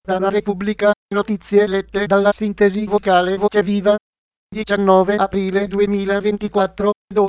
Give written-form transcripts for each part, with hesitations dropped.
Dalla Repubblica, notizie lette dalla sintesi vocale Voce Viva. 19 aprile 2024,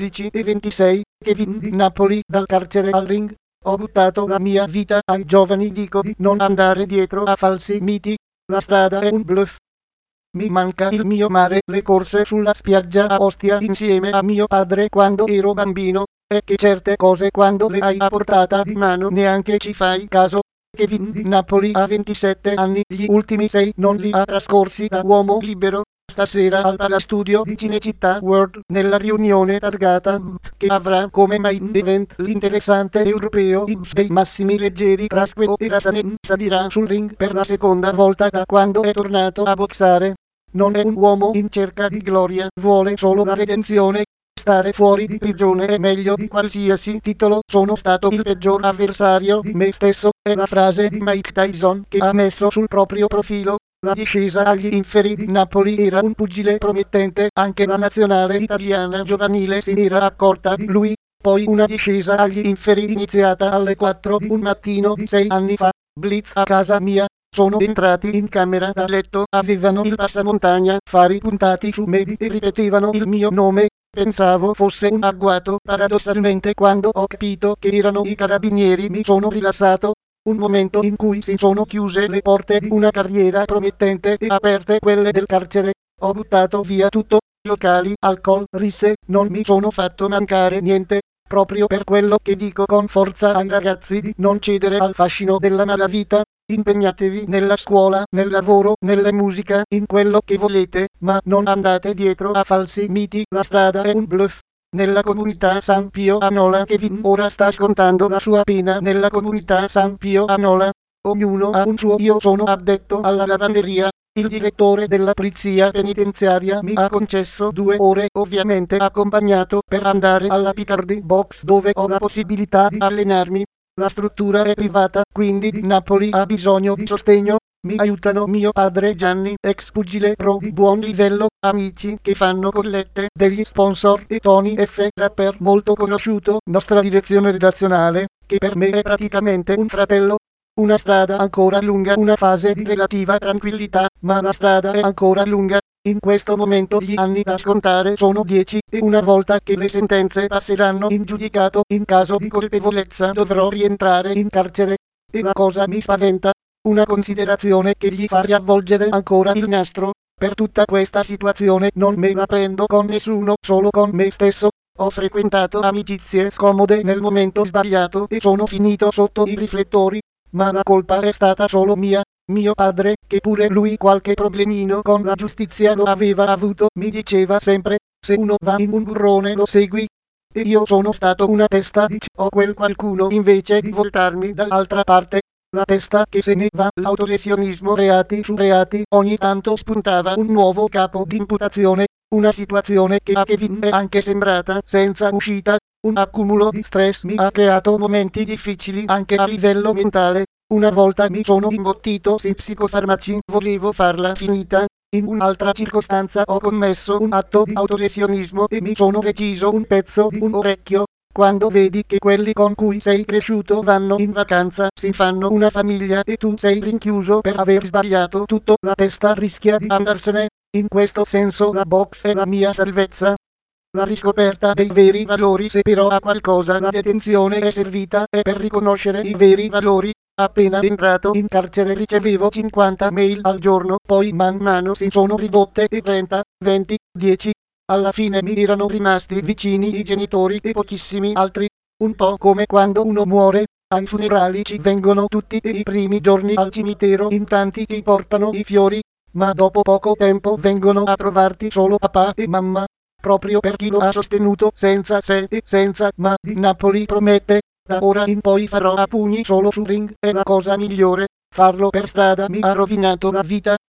12:26, Kevin di Napoli, dal carcere al ring. Ho buttato la mia vita, ai giovani dico di non andare dietro a falsi miti, la strada è un bluff. Mi manca il mio mare, le corse sulla spiaggia a Ostia insieme a mio padre quando ero bambino, e che certe cose quando le hai a portata di mano neanche ci fai caso. Kevin di Napoli ha 27 anni, gli ultimi 6 non li ha trascorsi da uomo libero. Stasera al Palastudio di Cinecittà World, nella riunione targata che avrà come main event l'interessante europeo dei massimi leggeri Trasqueo e Rasanen salirà sul ring per la seconda volta da quando è tornato a boxare. Non è un uomo in cerca di gloria, vuole solo la redenzione. Stare fuori di prigione è meglio di qualsiasi titolo. Sono stato il peggior avversario di me stesso, è la frase di Mike Tyson che ha messo sul proprio profilo. La discesa agli inferi di Napoli era un pugile promettente, anche la nazionale italiana giovanile si era accorta di lui. Poi una discesa agli inferi iniziata alle 4 di un mattino di 6 anni fa. Blitz a casa mia. Sono entrati in camera da letto, avevano il passamontagna, fari puntati su me e ripetevano il mio nome. Pensavo fosse un agguato, paradossalmente quando ho capito che erano i carabinieri mi sono rilassato. Un momento in cui si sono chiuse le porte di una carriera promettente e aperte quelle del carcere. Ho buttato via tutto, locali, alcol, risse, non mi sono fatto mancare niente. Proprio per quello che dico con forza ai ragazzi di non cedere al fascino della malavita. Impegnatevi nella scuola, nel lavoro, nella musica, in quello che volete, ma non andate dietro a falsi miti, la strada è un bluff. Nella comunità San Pio a Nola, Kevin ora sta scontando la sua pena nella comunità San Pio a Nola. Ognuno ha un suo io sono addetto alla lavanderia. Il direttore della polizia penitenziaria mi ha concesso 2 ore, ovviamente accompagnato, per andare alla Picardy Box dove ho la possibilità di allenarmi. La struttura è privata, quindi di Napoli ha bisogno di sostegno. Mi aiutano mio padre Gianni, ex pugile pro di buon livello, amici che fanno collette, degli sponsor e Tony F, rapper molto conosciuto, nostra direzione redazionale, che per me è praticamente un fratello. Una strada ancora lunga, una fase di relativa tranquillità, ma la strada è ancora lunga. In questo momento gli anni da scontare sono 10 e una volta che le sentenze passeranno in giudicato, in caso di colpevolezza dovrò rientrare in carcere. E la cosa mi spaventa. Una considerazione che gli fa riavvolgere ancora il nastro. Per tutta questa situazione non me la prendo con nessuno, solo con me stesso. Ho frequentato amicizie scomode nel momento sbagliato e sono finito sotto i riflettori. Ma la colpa è stata solo mia. Mio padre, che pure lui qualche problemino con la giustizia lo aveva avuto, mi diceva sempre, se uno va in un burrone lo segui. E io sono stato una testa di o quel qualcuno invece di voltarmi dall'altra parte. La testa che se ne va, l'autolesionismo, reati su reati, ogni tanto spuntava un nuovo capo di imputazione, una situazione che a Kevin è anche sembrata senza uscita. Un accumulo di stress mi ha creato momenti difficili anche a livello mentale. Una volta mi sono imbottito in psicofarmaci, volevo farla finita. In un'altra circostanza ho commesso un atto di autolesionismo e mi sono reciso un pezzo di un orecchio. Quando vedi che quelli con cui sei cresciuto vanno in vacanza, si fanno una famiglia e tu sei rinchiuso per aver sbagliato tutto, la testa rischia di andarsene. In questo senso la box è la mia salvezza. La riscoperta dei veri valori, se però a qualcosa la detenzione è servita, è per riconoscere i veri valori. Appena entrato in carcere ricevevo 50 mail al giorno, poi man mano si sono ridotte e 30, 20, 10. Alla fine mi erano rimasti vicini i genitori e pochissimi altri. Un po' come quando uno muore, ai funerali ci vengono tutti e i primi giorni al cimitero in tanti ti portano i fiori, ma dopo poco tempo vengono a trovarti solo papà e mamma. Proprio per chi lo ha sostenuto senza se e senza ma di Napoli promette, da ora in poi farò a pugni solo sul ring, è la cosa migliore. Farlo per strada mi ha rovinato la vita.